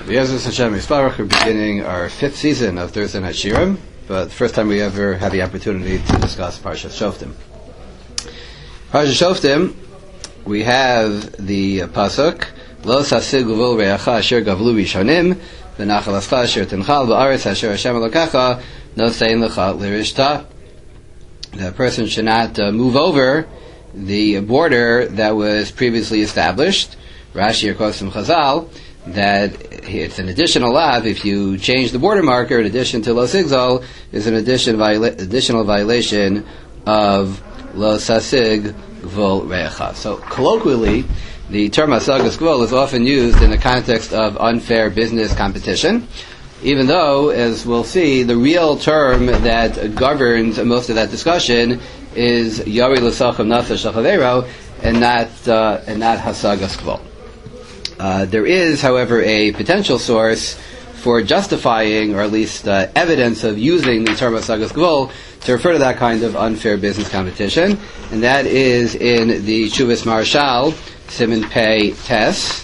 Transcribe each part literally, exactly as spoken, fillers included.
B'Yezras Hashem Yisparach, we're beginning our fifth season of Thursday Night Shirim, but the first time we ever had the opportunity to discuss Parashat Shoftim. Parashat Shoftim, we have the uh, pasuk Lo sasig uvol re'acha asher gavlu rishonim v'nachal ascha asher tinchal v'aretz asher Hashem elokecha nosein lecha l'rishta. The person should not uh, move over the border that was previously established. Rashi quotes from Chazal that it's an additional lav if you change the border marker in addition to lo sigzol is an addition viola- additional violation of lo sasig gvul re'acha. So colloquially, the term hasagas gvul is often used in the context of unfair business competition, even though, as we'll see, the real term that governs most of that discussion is yari l'sacham nafesh shachavero and not uh, and not hasagas gvul. Uh, there is, however, a potential source for justifying, or at least uh, evidence of using the term hasagas gvul to refer to that kind of unfair business competition, and that is in the Shuvas Marshal, Siman Pei Tes.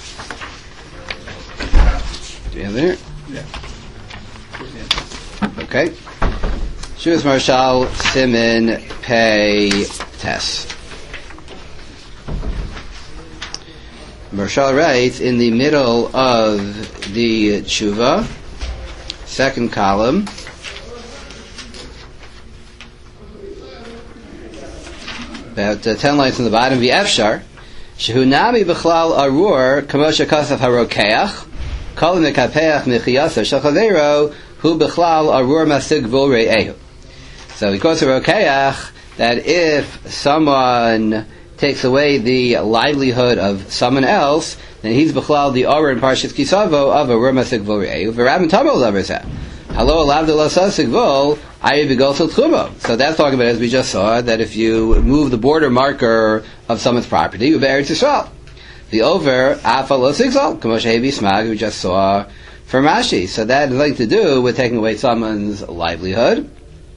Do you have there? Yeah. Okay. Shuvas Marshal, Siman Pei Tes. Marshal writes in the middle of the tshuva, second column, about uh, ten lines on the bottom, v'efshar shehu nami b'chlal arur kamosha kasaf harokeach kol mekapeach mechiyasa shel chaveiro hu b'chlal arur masig gvul re'ehu. So he quotes a rokeach that if someone takes away the livelihood of someone else, then he's b'chlal the arur in Parshas Kisavo of arur masig gvul re'ehu. V'rabim tamol laverzeh Hello, alav de la sasig gvul ayi b'gosel tchumo. So that's talking about, as we just saw, that if you move the border marker of someone's property, you bear it to Yisrael. The over afa lo sigzal kamo shehevi smag we just saw from Rashi. So that has nothing to do with taking away someone's livelihood.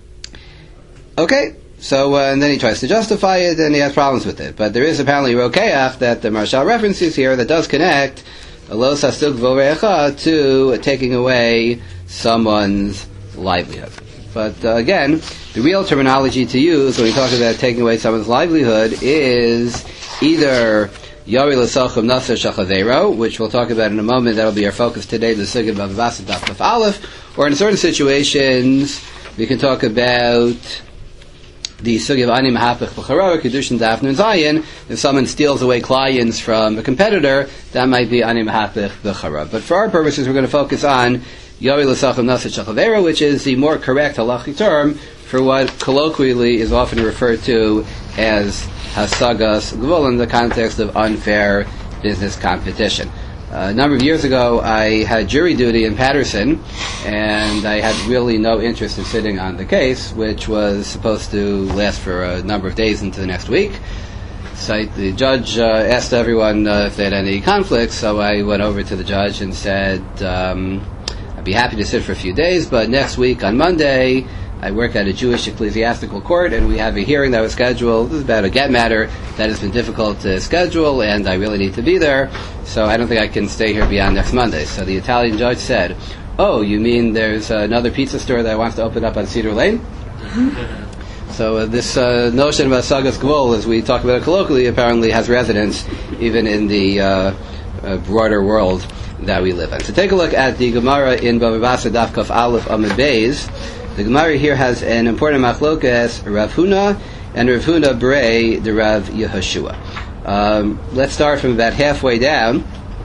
Okay, so uh, and then he tries to justify it, and he has problems with it. But there is apparently rokeach that the Marshal references here that does connect lo sasig gvul re'acha to taking away someone's livelihood. But uh, again, the real terminology to use when we talk about taking away someone's livelihood is either yari l'sacham nafesh shachavero, which we'll talk about in a moment. That'll be our focus today, the sugya of Bavasa Daf Kaf Aleph. Or in certain situations, we can talk about the sugya of ani mahapich b'chara, kedushin daf nun zayin. If someone steals away clients from a competitor, that might be ani mahapich b'chara. But for our purposes, we're going to focus on Yari l'sacham nafesh shachavero, which is the more correct halachic term for what colloquially is often referred to as hasagas gvul in the context of unfair business competition. Uh, a number of years ago, I had jury duty in Patterson, and I had really no interest in sitting on the case, which was supposed to last for a number of days into the next week. So the judge uh, asked everyone uh, if they had any conflicts, so I went over to the judge and said, um, I'd be happy to sit for a few days, but next week on Monday, I work at a Jewish ecclesiastical court, and we have a hearing that was scheduled. This is about a get matter that has been difficult to schedule, and I really need to be there, so I don't think I can stay here beyond next Monday. So the Italian judge said, oh, you mean there's another pizza store that wants to open up on Cedar Lane? So uh, this uh, notion of hasagas gvul, as we talk about it colloquially, apparently has resonance even in the uh, uh, broader world that we live in. So take a look at the Gemara in Bava Basra Daf Kaf Aleph Amud Beis. The Gemara here has an important machlokas, Rav Huna and Rav Huna Brei the Rav Yehoshua. Um, let's start from about halfway down.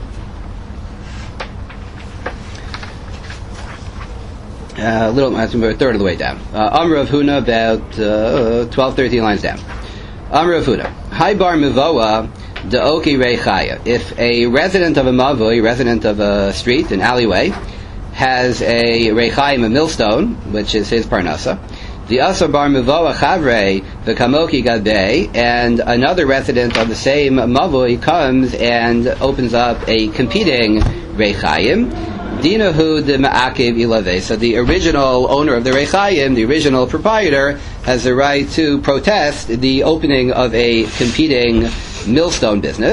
Uh, a little, a third of the way down. Uh, Amr Rav Huna about uh, twelve, thirteen lines down. Amr Rav Huna, Hai bar mivoa de'oki reichaya. If a resident of a mavoi, resident of a street, an alleyway, has a reichayim, a millstone, which is his parnasa, the asar bar mivoa chavrei v'kamoki gadei, and another resident of the same mavoi comes and opens up a competing reichayim, dinahu de ma'akev ilave. So the original owner of the reichayim, the original proprietor, has the right to protest the opening of a competing millstone business.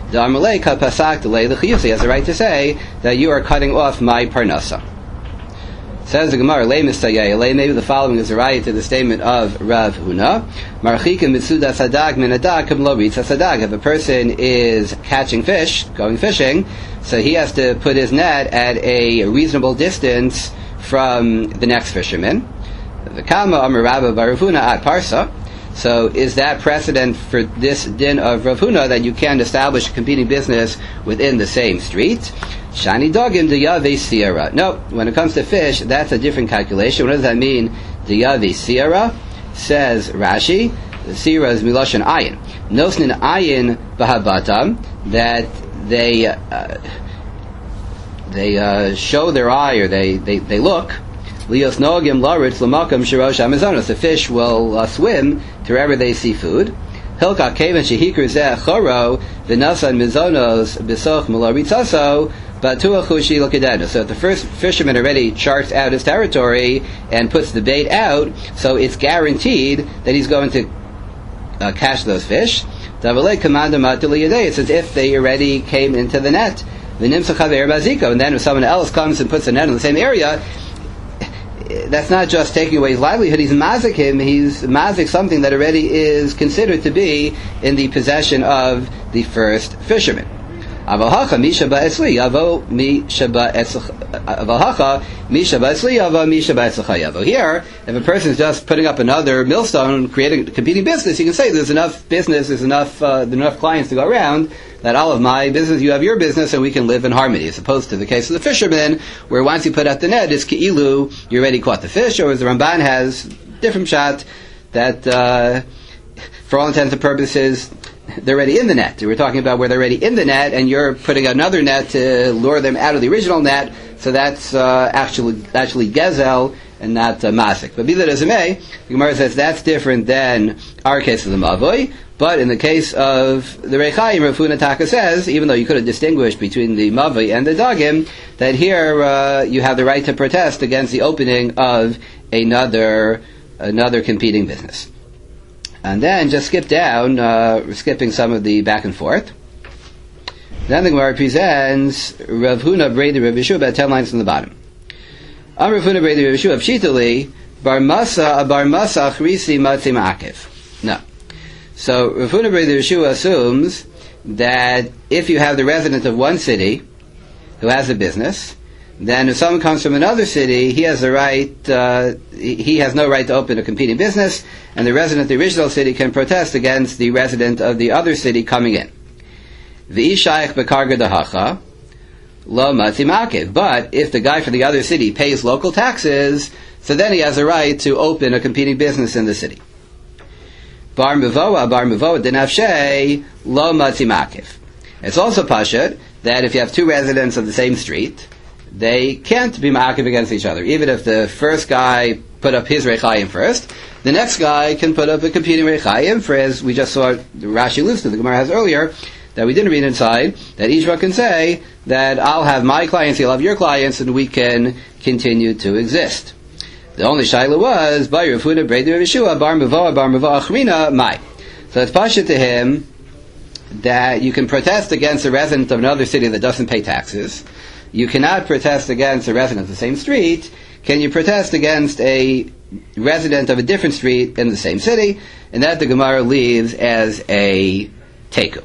The Amalei ka pasak delay the chiyusa. He has the right to say that you are cutting off my parnasa. Says the Gemara, lei mistayeh, lei, maybe the following is a right to the statement of Rav Huna. Marchikim mitzuda sadag min adag kam lo ritza sadag. If a person is catching fish, going fishing, so he has to put his net at a reasonable distance from the next fisherman. The kama amar Rabba bar Rav Huna at parsa. So is that precedent for this din of Rav Huna that you can establish a competing business within the same street? Shani dogim diyave sierra. No, when it comes to fish, that's a different calculation. What does that mean? Diyave sierra, says Rashi, the sierra is miloshan ayin. Nosnin ayin bahabatam, that they uh, they uh, show their eye, or they, they, they look. Lios nogim laritz lamakam shirosh amazonos. The fish will uh, swim to wherever they see food. Hilka kevan shehikr zeh choro v'nasan mizonos b'soch malaritzaso batuach hushi lokadenu. So if the first fisherman already charts out his territory and puts the bait out, so it's guaranteed that he's going to uh, catch those fish. It's as if they already came into the net. And then if someone else comes and puts a net in the same area, that's not just taking away his livelihood, he's mazik him, he's mazik something that already is considered to be in the possession of the first fisherman. Here, if a person is just putting up another millstone, creating a competing business, you can say there's enough business, there's enough, uh, there's enough clients to go around, that all of my business, you have your business, and we can live in harmony, as opposed to the case of the fisherman, where once you put out the net, it's ki'ilu, you already caught the fish, or as the Ramban has different shot, that uh, for all intents and purposes, they're already in the net. We're talking about where they're already in the net, and you're putting another net to lure them out of the original net, so that's uh, actually actually gezel and not uh, masik. But be that as it may, the Gemara says that's different than our case of the mavoi. But in the case of the Rechaim, Rav Huna Taka says, even though you could have distinguished between the mavoi and the dagim, that here uh, you have the right to protest against the opening of another another competing business. And then just skip down, uh, we're skipping some of the back and forth. Then the Gemara presents Rav Huna Brei Rav Yeshua, about ten lines from the bottom. Am Rav Huna Brei Rav Yeshua, Pshitali, Bar Masa, Bar Masa, Chrisi, Matzi Ma'akev. No. So Rav Huna Brei Rav Yeshua assumes that if you have the resident of one city who has a business, then if someone comes from another city, he has the right, uh, he has no right to open a competing business, and the resident of the original city can protest against the resident of the other city coming in. V'ishayich bekarga dahacha, lo matzi makev. But if the guy from the other city pays local taxes, so then he has a right to open a competing business in the city. Bar mevoa, bar mevoa denafshei, lo matzi makev. It's also pashut that if you have two residents of the same street, they can't be ma'akiv against each other. Even if the first guy put up his rechayim first, the next guy can put up a competing rechayim, for as we just saw Rashi alludes to, the Gemara has earlier, that we didn't read inside, that each one can say that I'll have my clients, you'll have your clients, and we can continue to exist. The only shaila was, Bar Rav Huna Brei Rav Yeshua, Bar Mevoa, Bar Mevoa Achrina, Mai. So it's pashut to him that you can protest against a resident of another city that doesn't pay taxes. You cannot protest against a resident of the same street. Can you protest against a resident of a different street in the same city? And that the Gemara leaves as a teku.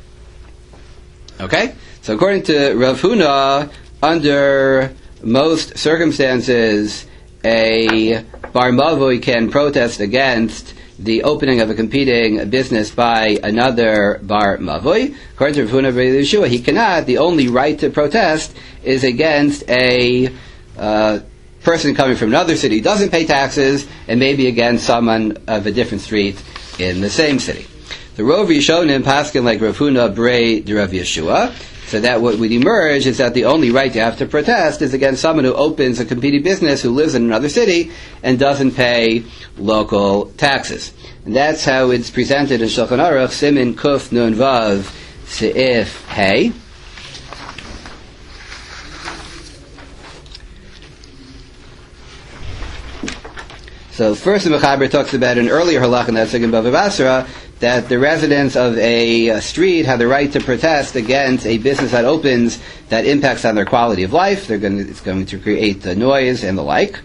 Okay? So according to Rav Huna, under most circumstances, a bar mavoi can protest against the opening of a competing business by another bar mavoi. According to Rav Huna Brei Yeshua, he cannot. The only right to protest is against a uh, person coming from another city who doesn't pay taxes, and maybe against someone of a different street in the same city. The Rov Rishonim paskin like Rav Huna Brei Rav Yeshua, so that what would emerge is that the only right you have to protest is against someone who opens a competing business who lives in another city and doesn't pay local taxes. And that's how it's presented in Shulchan Aruch, Simin Kuf Nun Vav Seif Hey. So first the Mechaber talks about an earlier halach, and that's in Bava Basra, that the residents of a, a street have the right to protest against a business that opens that impacts on their quality of life. They're going to, it's going to create the noise and the like.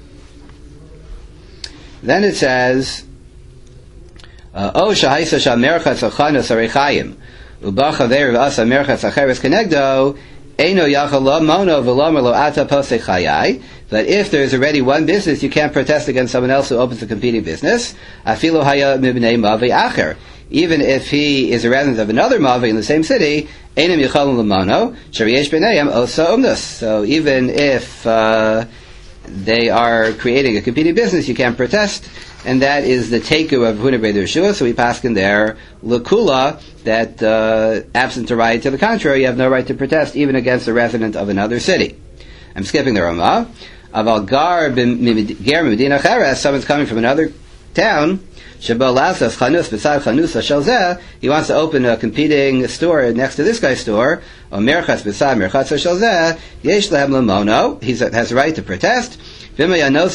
Then it says, "Oh shahaisa shamerchatz achanos arechayim ubachaver v'asa merchatz acheres kenegdo eino yachal lo mono v'lomer lo ata posei chayai." That if there is already one business, you can't protest against someone else who opens a competing business. Afilu haya mibnei mavi acher. Even if he is a resident of another mavi in the same city, einim yichalun l'mono shariyesh b'neiam osa umnus. So even if uh, they are creating a competing business, you can't protest, and that is the teiku of Huna B'Rei Yeshua. So we paskin there l'kula that uh, absent a right to the contrary, you have no right to protest even against a resident of another city. I'm skipping the Ramah. Aval gar ger medina cheres, someone's coming from another town. Sheba lasas chanus beside chanusa shalzeh. He wants to open a competing store next to this guy's store. Or merchatz beside merchatz shalzeh. Yesh lehem lemono. He has a right to protest. But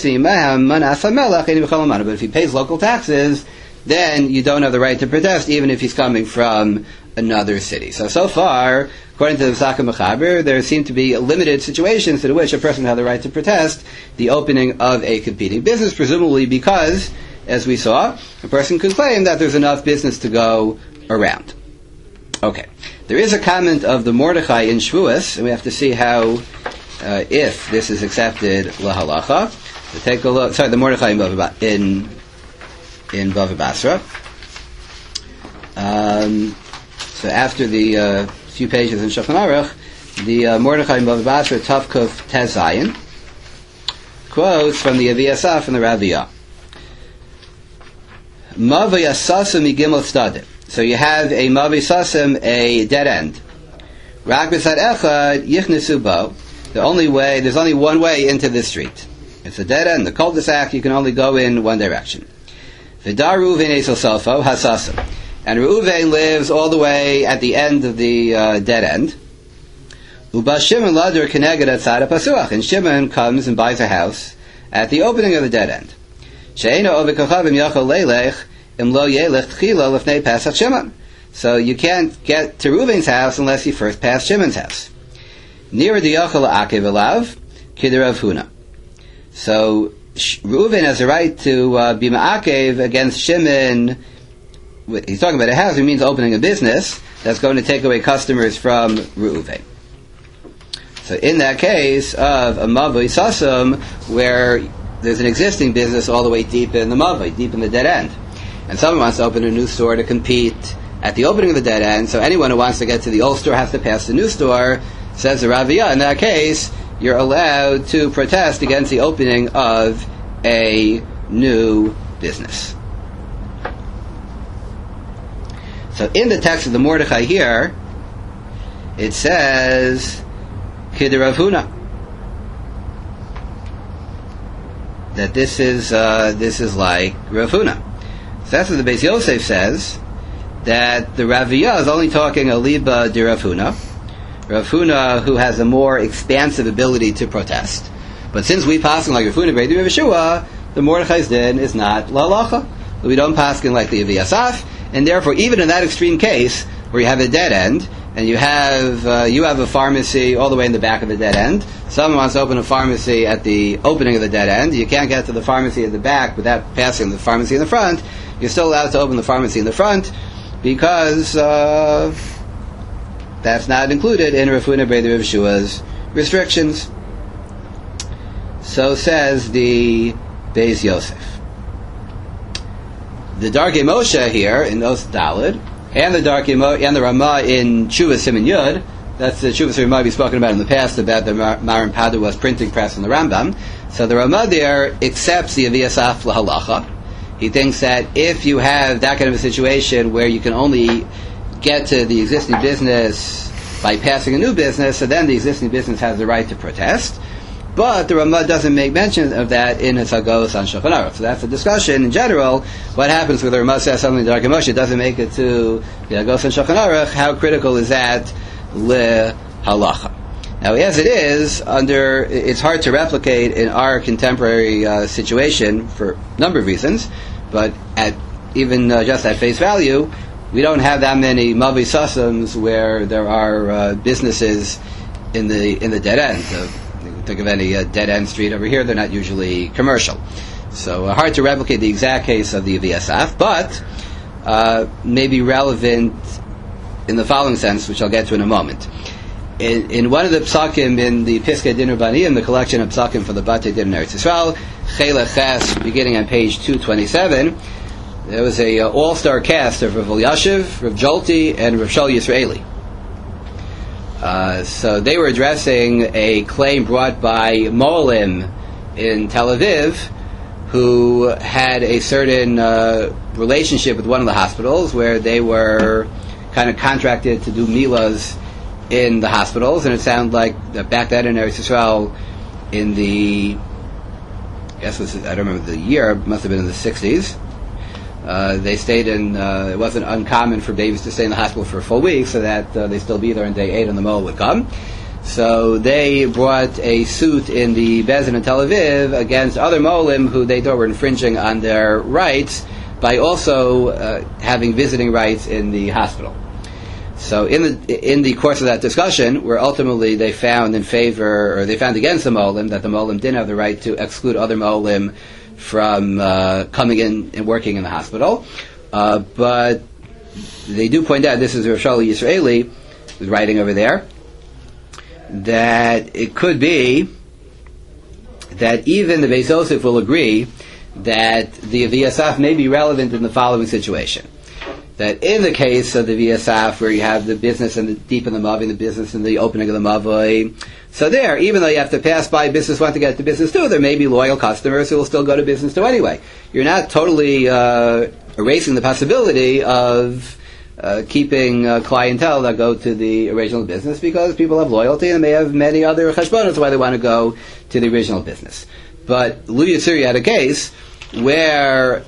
if he pays local taxes, then you don't have the right to protest, even if he's coming from another city. So, so far, according to the Pesachim Mechaber, there seem to be limited situations in which a person has the right to protest the opening of a competing business, presumably because, as we saw, a person could claim that there's enough business to go around. Okay. There is a comment of the Mordechai in Shavuos, and we have to see how, uh, if this is accepted lahalacha. So take a look, sorry, the Mordechai in Bava, in, in Bava Basra. Um, so after the uh, few pages in Shulchan Aruch, the uh, Mordechai in Bava Basra, Tavkuf Tezayin, quotes from the Avi Asaf and the Raviyah. Mavi Asasim Gimel Stadim. So you have a Mavi Sasim, a dead end. Rak B'Sad Echad Yichnesu Bo. The only way, there's only one way into this street. It's a dead end, the cul-de-sac, you can only go in one direction. V'dar Reuven Esel Sofo Hasasim. And Reuven lives all the way at the end of the uh, dead end. Uba Shimon Ladur Keneged Atzad Pasuach. And Shimon comes and buys a house at the opening of the dead end. She'eino Ovek Kochavim Yachol Leilech Im Lo Yelech Tchila Lefnei Pasach Shimon. So you can't get to Reuven's house unless you first pass Shimon's house. Near the Yachol Akev Elav Kidder Rav Huna. So Reuven has a right to uh, be ma'akev against Shimon. He's talking about a house, he means opening a business that's going to take away customers from Reuven. So in that case of a Mavoi Sasum, where there's an existing business all the way deep in the Mavoi, deep in the dead end, and someone wants to open a new store to compete at the opening of the dead end, so anyone who wants to get to the old store has to pass the new store, says the Raviyah, in that case, you're allowed to protest against the opening of a new business. So in the text of the Mordechai here, it says, Kidder Rav Huna. That this is uh, this is like Rav Huna. So that's what the Beis Yosef says, that the Raviyah is only talking a liba de Rav Huna. Rav Huna, who has a more expansive ability to protest. But since we pass like Rav Huna B'Rei Yeshua, the Mordechai's din is not lalacha. We don't pass like the Avi Asaf, and therefore, even in that extreme case where you have a dead end and you have uh, you have a pharmacy all the way in the back of the dead end, someone wants to open a pharmacy at the opening of the dead end. You can't get to the pharmacy at the back without passing the pharmacy in the front. You're still allowed to open the pharmacy in the front because uh, that's not included in Rav Huna B'Rei Yeshua's restrictions. So says the Beis Yosef. The Darkei Moshe here in Os Daled, and the Darkei Mo- and the Ramah in Chuvas Siman Yud, that's the Chuvas Ramah we've spoken about in the past about the Mar- Maran Padua's printing press and the Rambam. So the Ramah there accepts the Avi Asaf lahalacha. He thinks that if you have that kind of a situation where you can only get to the existing business by passing a new business, so then the existing business has the right to protest. But the Ramah doesn't make mention of that in his Hagos on Shulchan Aruch. So that's a discussion in general. What happens when the Ramah says something to Darkei Moshe, doesn't make it to the Hagos on Shulchan Aruch? How critical is that le halacha? Now, as it is, under it's hard to replicate in our contemporary uh, situation for a number of reasons. But at even uh, just at face value, we don't have that many Mavi Sasams where there are uh, businesses in the in the dead end. So, think of any uh, dead end street over here; they're not usually commercial. So uh, hard to replicate the exact case of the V S F, but uh, may be relevant in the following sense, which I'll get to in a moment. In, in one of the psakim in the Piskei Din Rabbaniyim, the collection of psakim for the Batei Din in Eretz Yisrael, Chelek Ches, beginning on page two twenty-seven, there was a uh, all-star cast of Rav Elyashiv, Rav Jolti, and Rav Shal Yisraeli. Uh, so they were addressing a claim brought by Molim in Tel Aviv, who had a certain uh, relationship with one of the hospitals where they were kind of contracted to do milas in the hospitals, and it sounded like that back then in Eretz Yisrael in the, I guess this is, I don't remember the year, it must have been in the sixties. Uh, they stayed in, uh, it wasn't uncommon for babies to stay in the hospital for a full week so that uh, they'd still be there on day eight and the mole would come. So they brought a suit in the Beis Din in Tel Aviv against other molim who they thought were infringing on their rights by also uh, having visiting rights in the hospital. So in the in the course of that discussion, where ultimately they found in favor, or they found against the molim, that the molim didn't have the right to exclude other molim from uh, coming in and working in the hospital. Uh, but they do point out, this is Rav Shal Yisraeli who's writing over there, that it could be that even the Beis Yosef will agree that the V S F may be relevant in the following situation. That in the case of the V S F, where you have the business and the deep in the Mavi, the business and the opening of the Mavi, so there, even though you have to pass by business one to get to business two, there may be loyal customers who will still go to business two anyway. You're not totally uh, erasing the possibility of uh, keeping uh, clientele that go to the original business, because people have loyalty and they have many other cheshbonos why they want to go to the original business. But Lu Yitzuri had a case where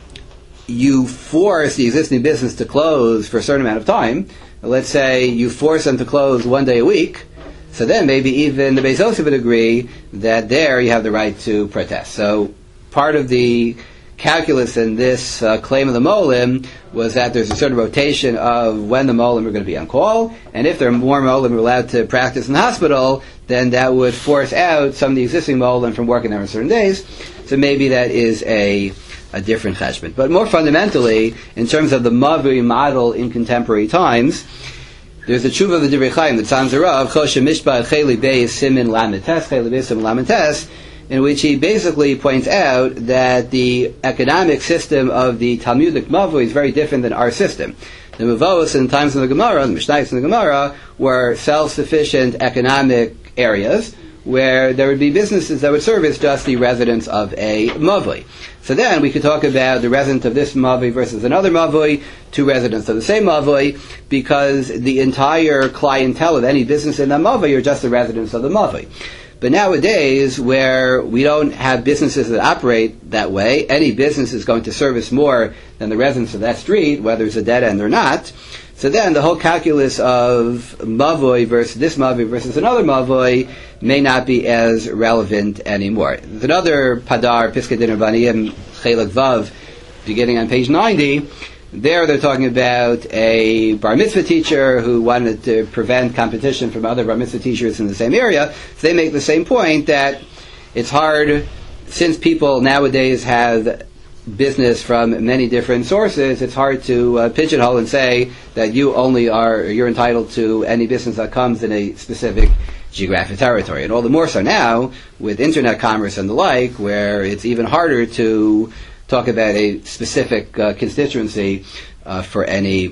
you force the existing business to close for a certain amount of time. Let's say you force them to close one day a week, so then maybe even the Beis Yosef would agree that there you have the right to protest. So part of the calculus in this uh, claim of the molim was that there's a certain rotation of when the molim are going to be on call, and if there are more molim allowed to practice in the hospital, then that would force out some of the existing molim from working there on certain days. So maybe that is a a different cheshbon. But more fundamentally, in terms of the Mavi model in contemporary times, there's a tshuva of the Divrei Chaim, the Tzanzarav, Choshe Mishpah Cheli Beis Simin Lamites, Cheli Beis Simin Lamites, in which he basically points out that the economic system of the Talmudic Mavi is very different than our system. The Mavos in the times of the Gemara, the Mishnayos in the Gemara, were self-sufficient economic areas where there would be businesses that would service just the residents of a Mavi. So then we could talk about the resident of this Mavi versus another Mavi, two residents of the same Mavi, because the entire clientele of any business in that Mavi are just the residents of the Mavi. But nowadays, where we don't have businesses that operate that way, any business is going to service more than the residents of that street, whether it's a dead end or not. So then the whole calculus of Mavoi versus this Mavoi versus another Mavoi may not be as relevant anymore. There's another Padar, Piskei Din Rabbaniyim, Chelek Vav, beginning on page ninety. There they're talking about a bar mitzvah teacher who wanted to prevent competition from other bar mitzvah teachers in the same area. So they make the same point that it's hard, since people nowadays have business from many different sources, it's hard to uh, pigeonhole and say that you only are, you're entitled to any business that comes in a specific geographic territory. And all the more so now, with internet commerce and the like, where it's even harder to talk about a specific uh, constituency uh, for any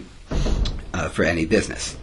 uh, for any business.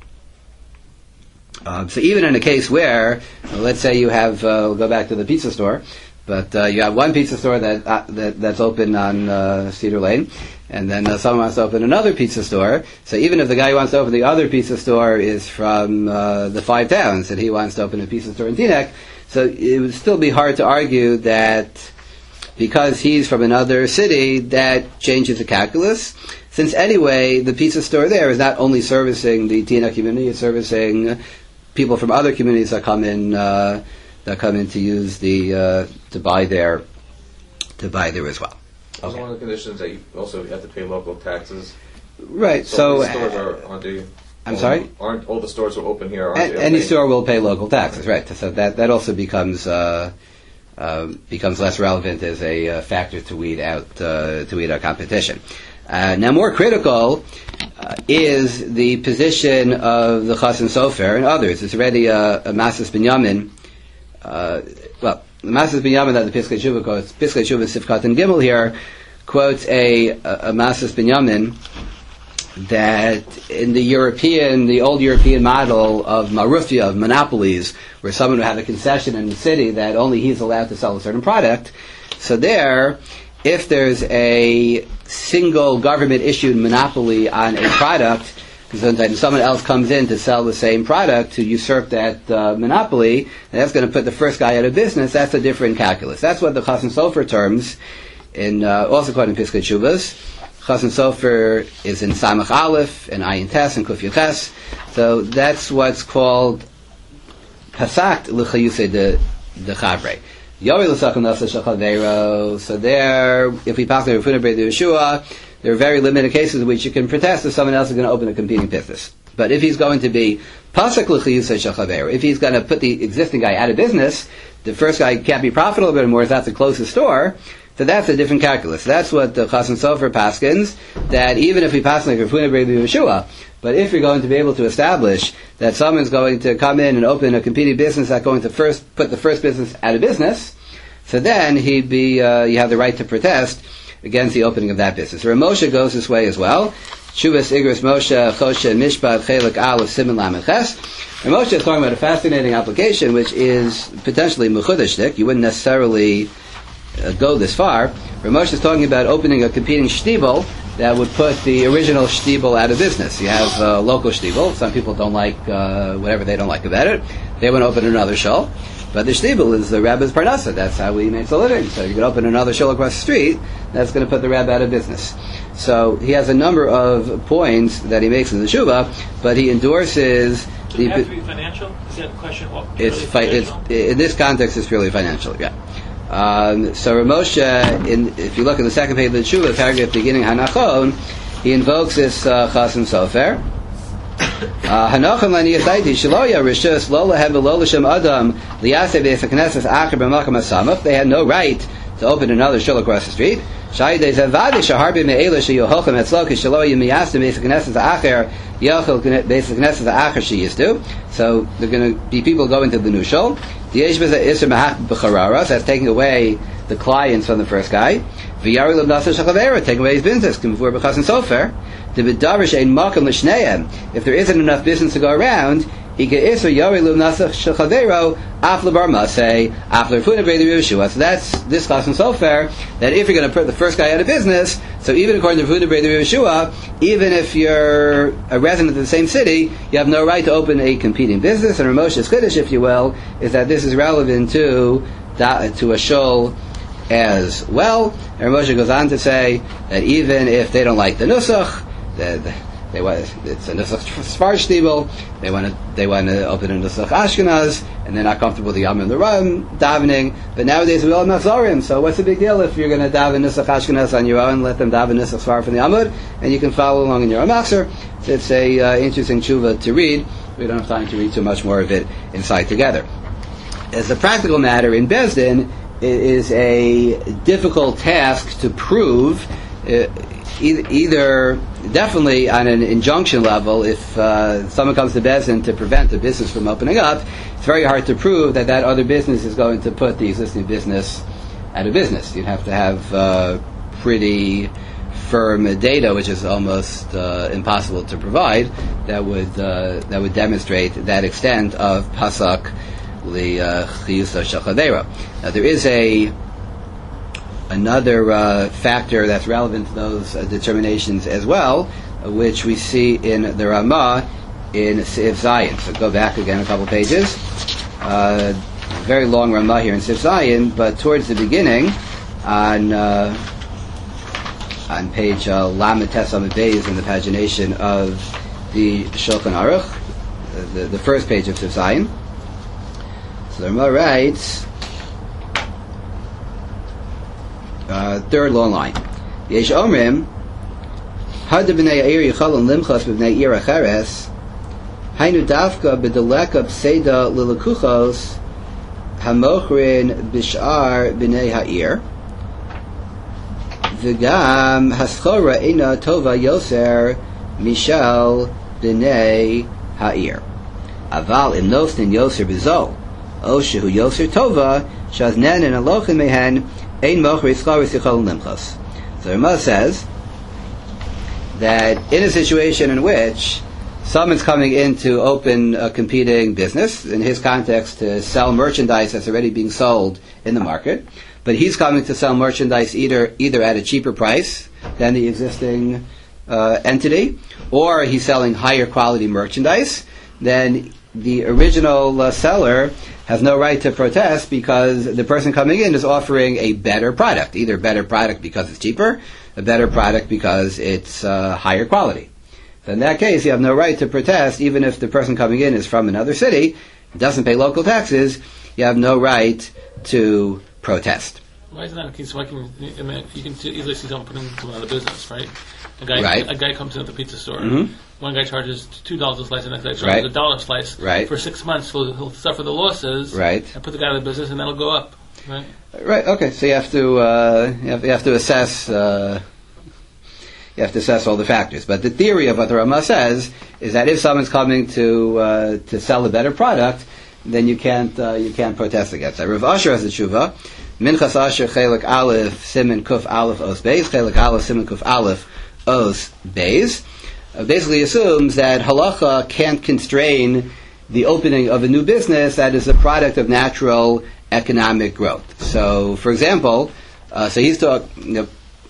Uh, so even in a case where, uh, let's say you have, uh, we'll go back to the pizza store, but uh, you have one pizza store that, uh, that that's open on uh, Cedar Lane, and then uh, someone wants to open another pizza store. So even if the guy who wants to open the other pizza store is from uh, the Five Towns, and he wants to open a pizza store in Teaneck, so it would still be hard to argue that because he's from another city, that changes the calculus. Since anyway, the pizza store there is not only servicing the Teaneck community, it's servicing people from other communities that come in, uh, that come in to use the, uh, to buy there, to buy there as well. Okay. One of the conditions that you also have to pay local taxes. Right. So, so stores are, aren't they? I'm all, sorry. Aren't all the stores who open here? Aren't A- any store will pay local taxes, right? So that that also becomes uh, uh, becomes less relevant as a uh, factor to weed out uh, to weed out competition. Uh, now, more critical uh, is the position of the Chassan Sofer and others. It's already a, a Masas Binyamin. Uh, well, the Masas Binyamin that the Piskei Tshuva quotes, Piskei Tshuva Sifkat and Gimel here, quotes a, a, a Masas Binyamin that in the European, the old European model of marufia, of monopolies, where someone would have a concession in the city that only he's allowed to sell a certain product. So there, if there's a single government-issued monopoly on a product, because sometimes someone else comes in to sell the same product to usurp that uh, monopoly, and that's going to put the first guy out of business, that's a different calculus. That's what the Chassan Sofer terms, in uh, also quoted in Piskei Tshuvas. Chassan Sofer is in Samach Aleph, and Ayin Tes, and Kuf Yutes. So that's what's called Pasakt L'chayusei de de Chavrei. Yori L'sachon Nasa Shachavero. So there, if we pass the Rafuna B'Rei Yeshua, there are very limited cases in which you can protest if someone else is going to open a competing business. But if he's going to be Pasak L'chayusei Shachavero, if he's going to put the existing guy out of business, the first guy can't be profitable anymore, if that's the closest store. So that's a different calculus. That's what the Chassan Sofer paskins, that even if we pass like Rafuna B'Rei Yeshua, but if you're going to be able to establish that someone's going to come in and open a competing business that's going to first put the first business out of business, so then he'd be, uh, you have the right to protest against the opening of that business. Rav Moshe goes this way as well. Shuvas Igros Moshe Choshe Mishpat Chelik Aleph Siman Lamed Ches. Rav Moshe is talking about a fascinating application which is potentially mechudashnik. You wouldn't necessarily Uh, go this far. Ramosh is talking about opening a competing shtibel that would put the original shtibel out of business. You have a uh, local shtibel. Some people don't like uh, whatever they don't like about it. They want to open another shul. But the shtibel is the rabbi's parnasa. That's how he makes a living. So you can open another shul across the street. That's going to put the rabbi out of business. So he has a number of points that he makes in the Shuvah, but he endorses. Does it have to be financial? Is that a question? Well, it's, fi- it's in this context, it's purely financial. Yeah. Um, so Ramosha, in, if you look at the second page of the Tshuva, paragraph beginning Hanachon, he invokes this uh, Chassan Sofer. Hanachon laniyasaiti shaloya rishus lo lehem v'lo l'shem adam liyaseh v'es ha'knesses acher b'makam ha'samach. They had no right to open another shul across the street. Shayidei zavadi shaharbi me'ela sheyuhochem etzlo kishaloya miyaseh v'es ha'knesses acher yochel v'es ha'knesses acher she used to. So there are going to be people going to the new shul. That's taking away the clients from the first guy. Taking away his business. If there isn't enough business to go around, so that's this Chassan Sofer, that if you're going to put the first guy out of business, so even according to Rafuna B'Rei Yeshua, even if you're a resident of the same city, you have no right to open a competing business. And Ramosha's Chiddush, if you will, is that this is relevant to to a shul as well. And Ramosha goes on to say that even if they don't like the nusach, the, the, They want it's a nusach Sfar Shtibel. They want to they want to open a nusach Ashkenaz, and they're not comfortable with the Yom and the Ram davening. But nowadays we all have Machzorim, so what's the big deal if you're going to daven nusach Ashkenaz on your own? Let them daven nusach Sfar from the Amud, and you can follow along in your own Machzor. So it's a uh, interesting tshuva to read. We don't have time to read too much more of it inside together. As a practical matter, in Bezdin, it is a difficult task to prove. Uh, Either, definitely on an injunction level, if uh, someone comes to Bezdin to prevent a business from opening up, it's very hard to prove that that other business is going to put the existing business out of business. You'd have to have uh, pretty firm data, which is almost uh, impossible to provide, that would uh, that would demonstrate that extent of pasak li chiyusa shachadera. Now there is a Another uh, factor that's relevant to those uh, determinations as well, uh, which we see in the Ramah in Sif Zion. So go back again a couple pages. Uh, very long Ramah here in Sif Zion, but towards the beginning, on uh, on page uh, Lamed Tes Amud Beis in the pagination of the Shulchan Aruch, uh, the, the first page of Sif Zion. So the Ramah writes. uh, third long line. Yesh omrim, had b'nei ha'ir yichalon limchas b'nei ir acheres, hainu dafka b'deleka b'seida l'lekuchos, hamochrin b'shar b'nei ha'ir, v'gam haschora ina tova yoser mishal b'nei ha'ir. Aval im nosnin yoser b'zol, o shehu yoser tova, shaznen and alochin mehen, ein mochri schar v'sichol limchos. So Rama says that in a situation in which someone's coming in to open a competing business, in his context to sell merchandise that's already being sold in the market, but he's coming to sell merchandise either either at a cheaper price than the existing uh, entity, or he's selling higher quality merchandise, then the original uh, seller has no right to protest because the person coming in is offering a better product, either better product because it's cheaper, a better product because it's uh, higher quality. So in that case, you have no right to protest, even if the person coming in is from another city, doesn't pay local taxes, you have no right to protest. Why isn't that the case? Why can I mean, you can easily see someone putting someone out of business, right? A guy, right. a guy comes in at the pizza store. Mm-hmm. One guy charges two dollars a slice, and the next guy charges right. a dollar a slice. Right. For six months, he'll, he'll suffer the losses. Right. And put the guy out of business, and that'll go up. Right. Right. Okay. So you have to uh, you, have, you have to assess uh, you have to assess all the factors. But the theory of what the Rama says is that if someone's coming to uh, to sell a better product, then you can't uh, you can't protest against that. Rav Asher has a tshuva. Minchas Asher Chelik Aleph Siman Kuf Aleph Os Beis Chelik Aleph Siman Kuf Aleph Os Beis uh, basically assumes that halacha can't constrain the opening of a new business that is a product of natural economic growth. So, for example, uh, so he's talking. You know,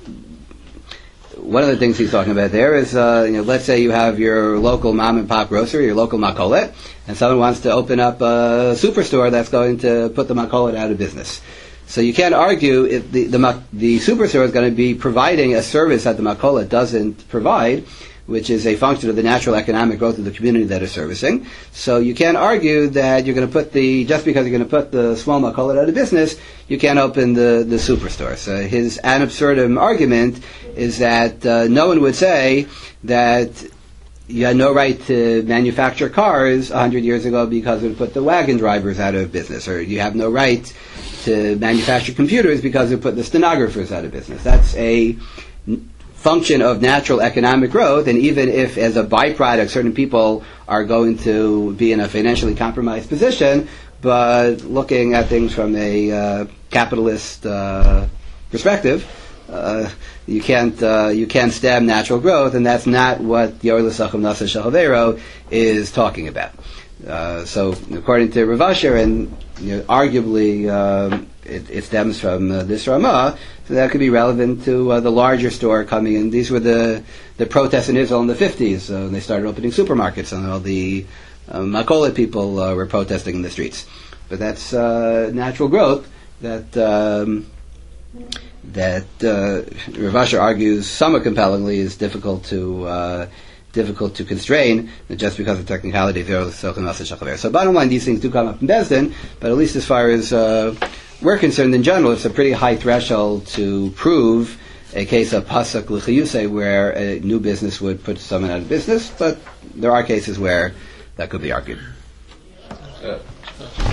one of the things he's talking about there is, uh, you know, let's say you have your local mom and pop grocery, your local makolet, and someone wants to open up a superstore that's going to put the makolet out of business. So you can't argue if the the, the superstore is going to be providing a service that the makolet doesn't provide, which is a function of the natural economic growth of the community that is servicing. So you can't argue that you're going to put the, just because you're going to put the small makolet out of business, you can't open the, the superstore. So his ad absurdum argument is that uh, no one would say that you had no right to manufacture cars a hundred years ago because it would put the wagon drivers out of business, or you have no right to manufacture computers because it would put the stenographers out of business. That's a function of natural economic growth, and even if as a byproduct certain people are going to be in a financially compromised position, but looking at things from a uh, capitalist uh, perspective, uh, you can't uh, you can't stem natural growth, and that's not what the Or L'Sacham Nasa Shahavero is talking about. Uh, so, according to Rav Asher, and you know, arguably um, it, it stems from uh, this Ramah, so that could be relevant to uh, the larger store coming in. These were the the protests in Israel in the fifties, uh, when they started opening supermarkets, and all the uh, makolet people uh, were protesting in the streets. But that's uh, natural growth that um, that uh, Rav Asher argues somewhat compellingly is difficult to uh, difficult to constrain, just because of technicality. So bottom line, these things do come up in Bezdin, but at least as far as uh, we're concerned in general, it's a pretty high threshold to prove a case of pasak l'chiyusei where a new business would put someone out of business, but there are cases where that could be argued. Uh,